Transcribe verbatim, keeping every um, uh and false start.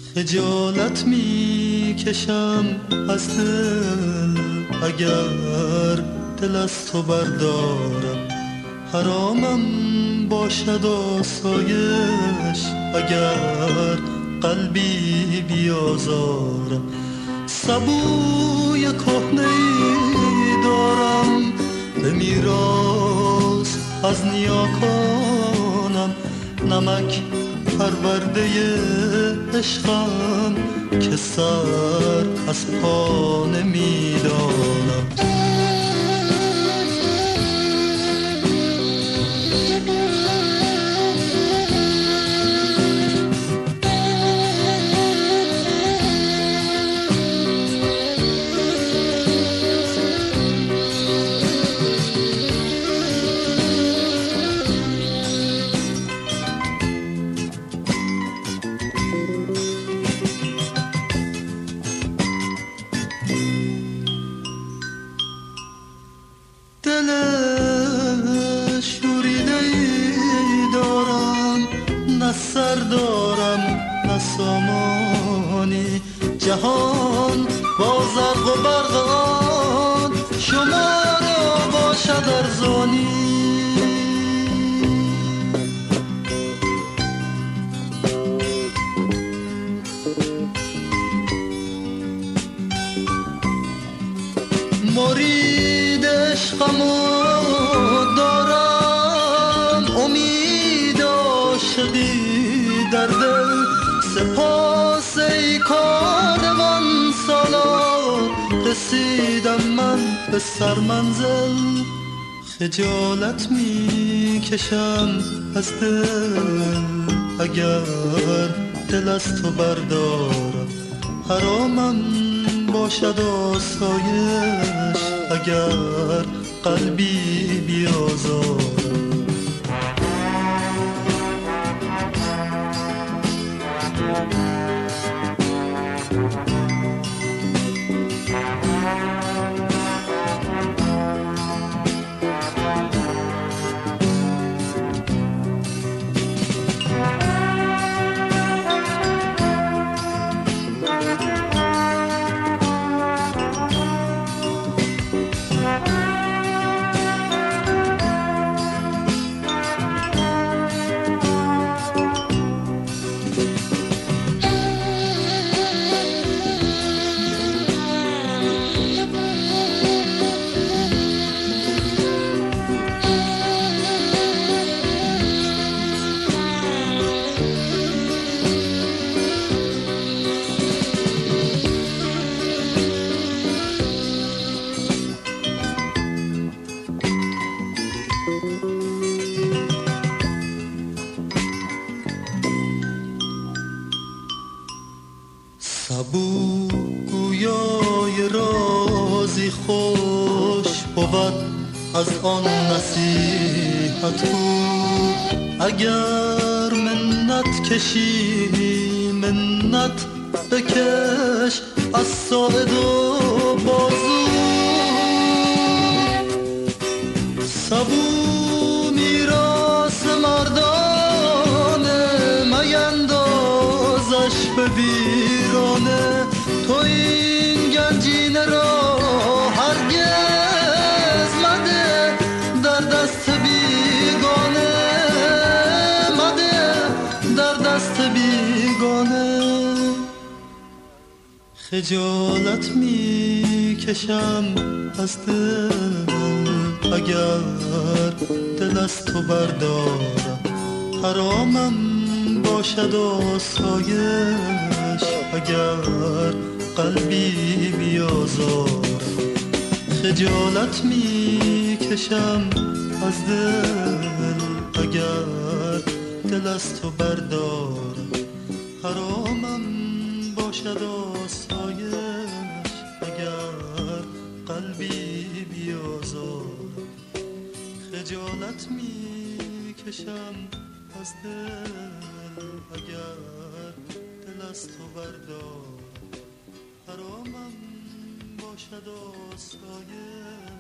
خجالت می کشم از دل اگر دل از تو بردارم، حرامم باشد آسایش اگر قلبی بیازارم. سبوی کهنه‌ای دارم به میراث از نیاکانم، نمک پرورده عشقم که سر از پا نمیدانم. دل شوریده‌ای دارم، نه سر دارم نه سامانی، جهان با زرق و برق آن شما را باشد ارزانی. مرید عشقم دارم، امید عاشقی در دل، سپاس ای کاروان سالار رسیدم من به سرمنزل. خجالت می کشم از دل اگر دل از تو بردارم، حرامم باشد آسایش اگر قلبی بیازارم. سبو گویای رازی خوش بود از آن نصیحت بود، اگر منت کشی منت بکش از ساعد و بازو. سبو میراث مردانه میندازش به ویرانه، تو این گنجینه را هرگز مده در دست بیگانه، مده در دست بیگانه. خجالت می کشم از دل اگر دل از تو بردارم، حرامم باشد آسایش اگر قلبی بیازارم. خجالت می کشم از دل اگر دل از تو بردارم، حرامم باشد آسایش اگر قلبی بیازارم. خجالت می کشم از دل اگر دل از تو بردارم، حرامم باشد آسایش